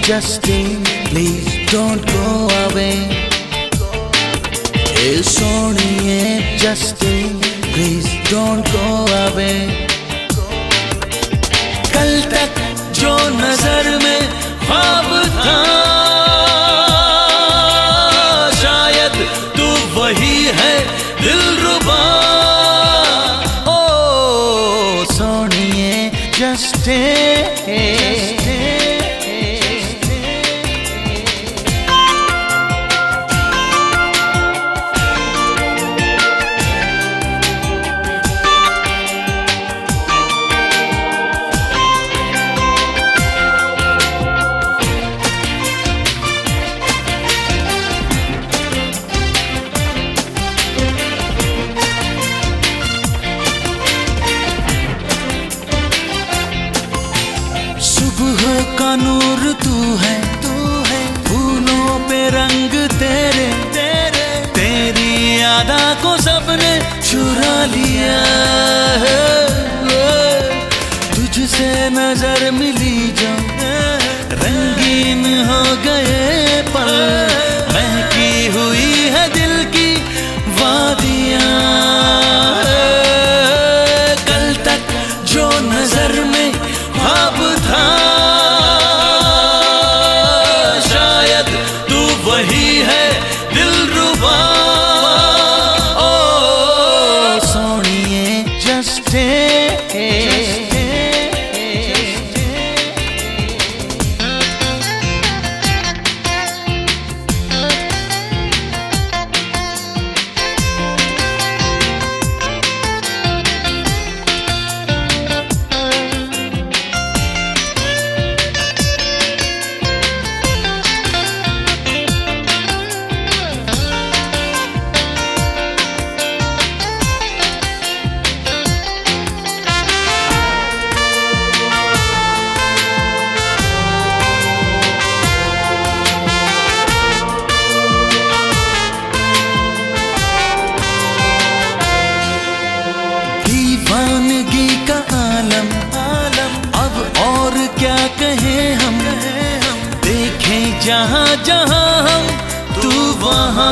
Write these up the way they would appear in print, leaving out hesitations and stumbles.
Justine, please don't go away. Hey सोनिए Justine, please don't go away. कल तक जो नजर में ख्वाब था, शायद तू वही है दिलरुबा. ओ सोनिए Justine. सुबह का नूर तू है, फूलों पे रंग तेरे, तेरी यादा को सबने चुरा लिया. तुझसे नजर मिली जो रंगीन हो गए पल, महकी हुई है दिल की वादियां. कल तक जो नजर में ख्वाब था, शायद तू वही है दिलरुबा. ओ सोनिए Justine. दीवानगी का आलम, अब और क्या कहें हम, देखें जहां जहां हम तू वहां.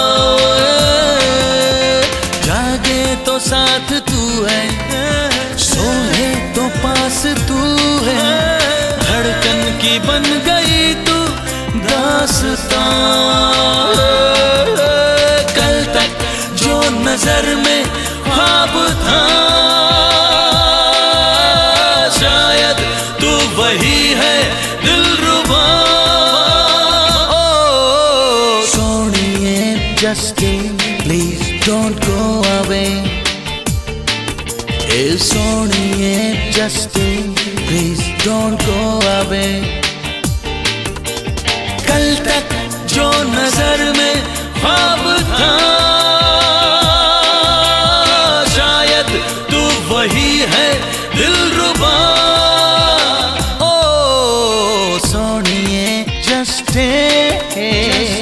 जागे तो साथ तू है, सोए तो पास तू है, धड़कन की बन गई तू दास्तां. कल तक जो नजर में ख्वाब था, शायद तू वही है दिलरुबा. ओ सोनिए Justine, please don't go away. Hey सोनिए Justine, please don't go away. कल तक जो नजर में ख्वाब था, तू वही है दिलरुबा. ओ सोनिए Justine.